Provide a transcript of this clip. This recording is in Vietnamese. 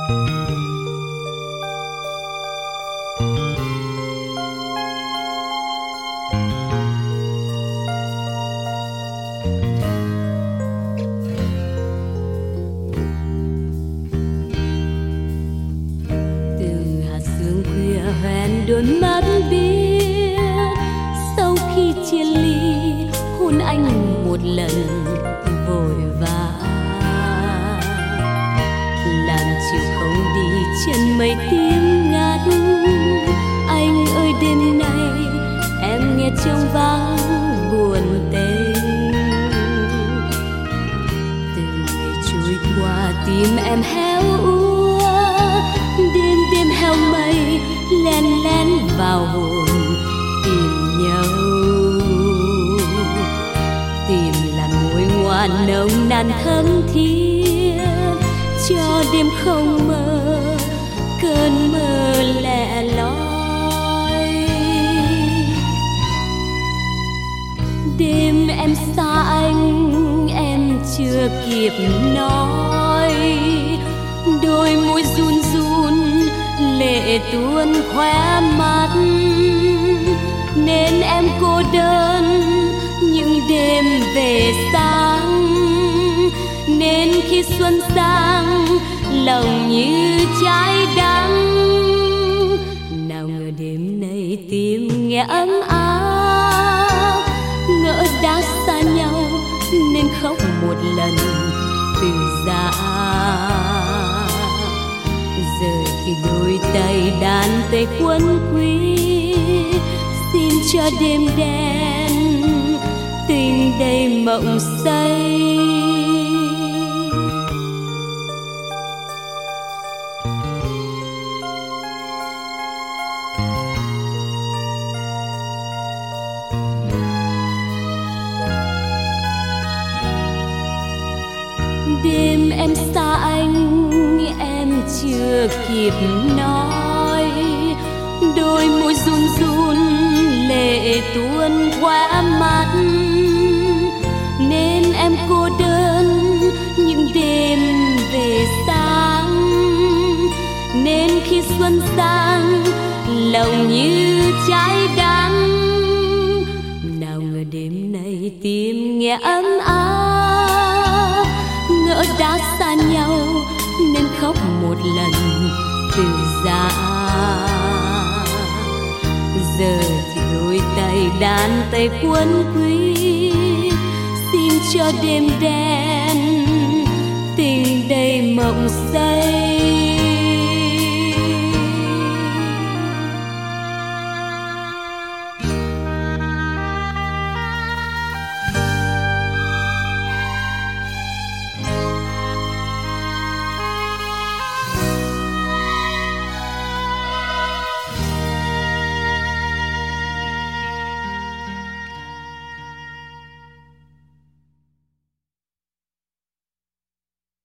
đôi mắt biết sau khi chia ly hôn anh một lần vội vã, làm chiều không đi chân mây tím ngát. Anh ơi đêm nay em nghe trông vắng buồn tênh, từ ngày trôi qua tim em héo úa, đêm đêm heo mây len lén vào hồn tìm nhau, tìm làn môi ngoan nồng nàn thắm thiết cho đêm không mơ cơn mơ lẻ loi. Đêm em xa anh em chưa kịp nói, đôi môi run run lệ tuôn khóe mắt, nên em cô đơn những đêm về sáng, nên khi xuân sang lòng như trái đắng. Nào ngờ đêm nay tim nghe ấm áp, ngỡ đã xa nhau nên khóc một lần từ giã. Giờ thì đôi tay đàn tay quấn quýt, xin cho đêm đen tình đầy mộng say. Đêm em xa anh em chưa kịp nói, đôi môi run run lệ tuôn khóe mắt, nên em cô đơn những đêm về sáng, nên khi xuân sang lòng như trái đắng. Nào ngờ đêm nay tim nghe ấm áp, ngỡ đã xa nhau nên khóc một lần từ giã. Giờ thì đôi tay đàn tay quấn quýt, xin cho đêm đen tình đầy mộng say.